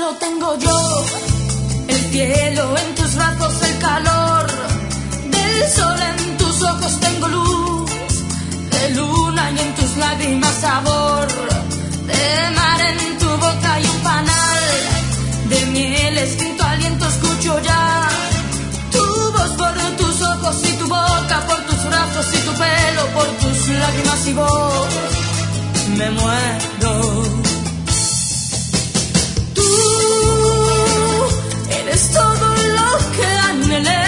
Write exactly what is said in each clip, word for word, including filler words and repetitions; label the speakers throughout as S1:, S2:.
S1: pelo tengo yo, el cielo en tus brazos, el calor del sol en tus ojos tengo luz, de luna y en tus lágrimas sabor, de mar en tu boca y un panal, de miel escrito aliento escucho ya, tu voz por tus ojos y tu boca, por tus brazos y tu pelo, por tus lágrimas y voz, me muero. Eres todo lo que anhelé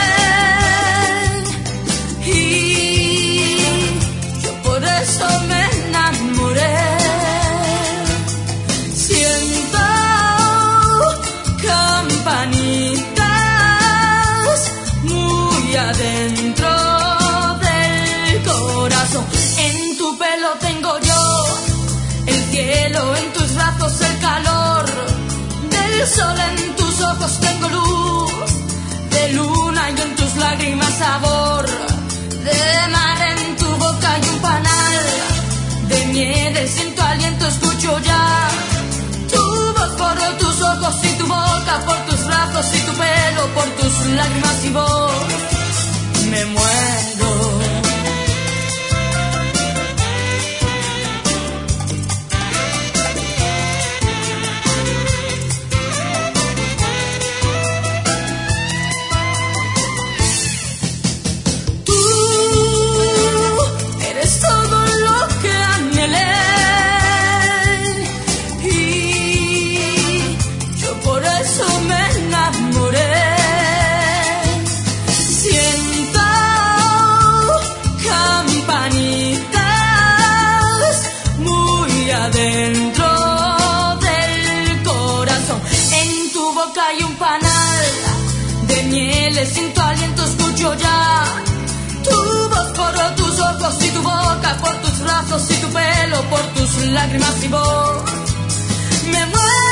S1: y yo por eso me enamoré. Siento campanitas muy adentro del corazón. En tu pelo tengo yo el cielo, en tus brazos el calor del sol, en tus ojos tengo luz, de luna y en tus lágrimas sabor, de mar en tu boca y un panal, de miel siento aliento escucho ya, tu voz por tus ojos y tu boca, por tus brazos y tu pelo, por tus lágrimas y voz, me muero. Dentro del corazón, en tu boca hay un panal de miel, siento aliento, escucho ya, tu voz por tus ojos y tu boca, por tus brazos y tu pelo, por tus lágrimas y voz, me muero.